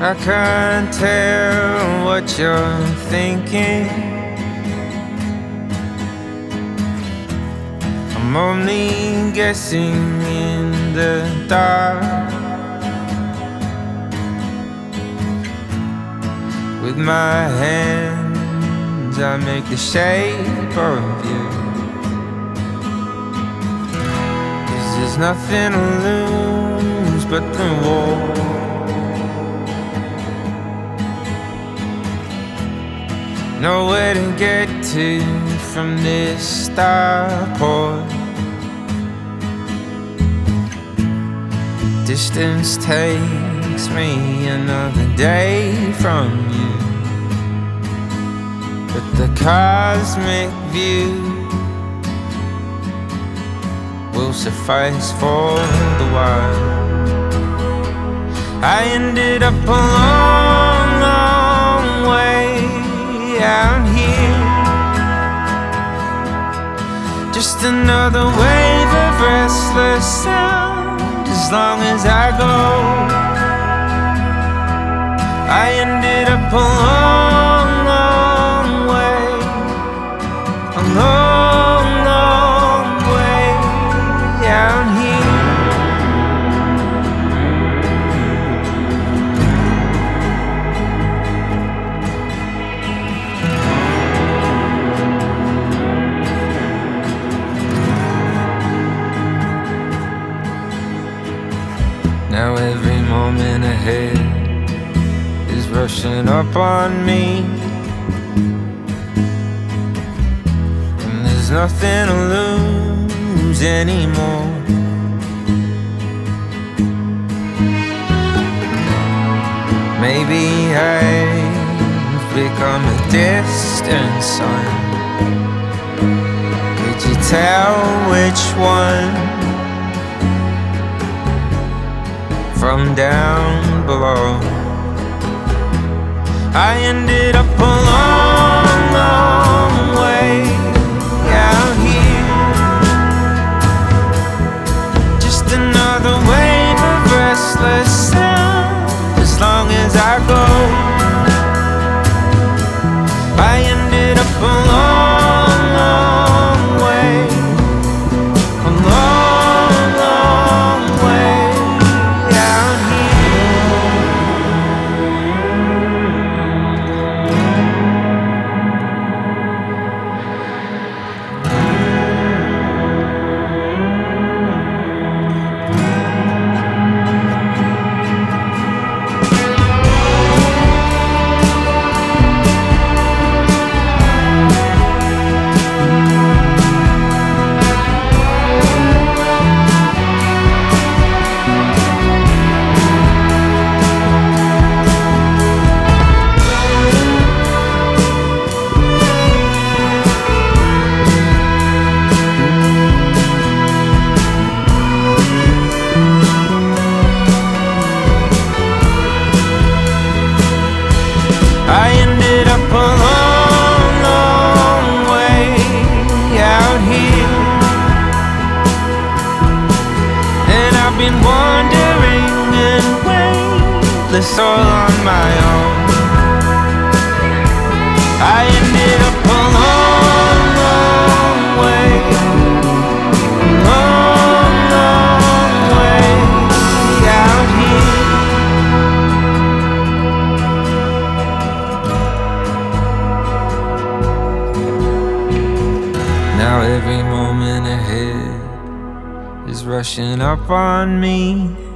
I can't tell what you're thinking. I'm only guessing in the dark. With my hands I make the shape of you. 'Cause there's nothing to lose but the war. Nowhere to get to from this starport. Distance takes me another day from you, but the cosmic view will suffice for the while. I ended up a long, long way out here, just another wave of restless sound. As long as I go, I ended up a long, long way, a long, long way out here. Now every moment ahead is rushing up on me, and there's nothing to lose anymore. Maybe I've become a distant son. Could you tell which one from down below? I ended up a long, long way out here, just another wave of restless sound. As long as I go, I ended up a long, long way, a long, long way out all on my own. I ended up a long, long way, long, long way out here. Now every moment ahead is rushing up on me,